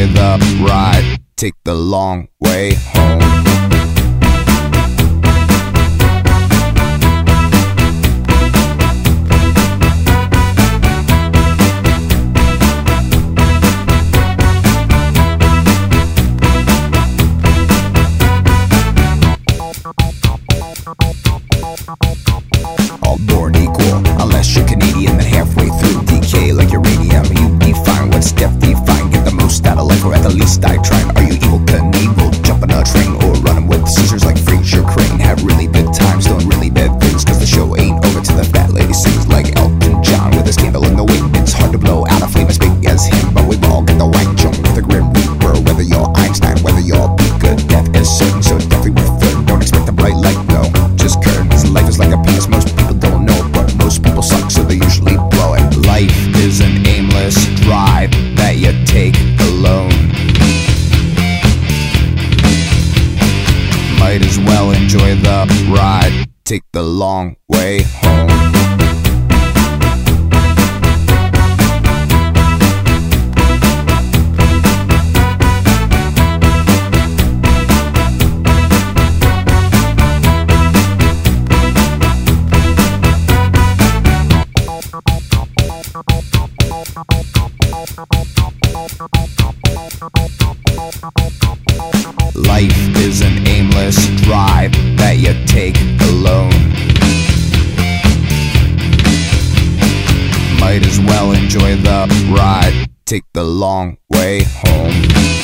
enjoy the ride. Take the long way home. All born equal, unless you're Canadian, then halfway through decay like uranium. You define what's death define. Get the most out of life, or at the least die trying. Are you evil Knievel, jumping a train, or running with scissors like Fraser Crane? Have really bad times, doing really bad things, cause the show ain't over till the fat lady sings like Elton John with his candle in the wind. It's hard to blow out a flame as big as him, but we've all got the white junk with the grim reaper. Whether you're Einstein, whether you're good, death is certain, so definitely worth flirting. Don't expect a bright light, no, just curtains. Life is like a penis, most people don't know, but most people suck, so they usually blow it. Life is an aimless drive that you take alone. Might as well enjoy the ride. Take the long way home. Life is an aimless drive that you take alone. Might as well enjoy the ride. Take the long way home.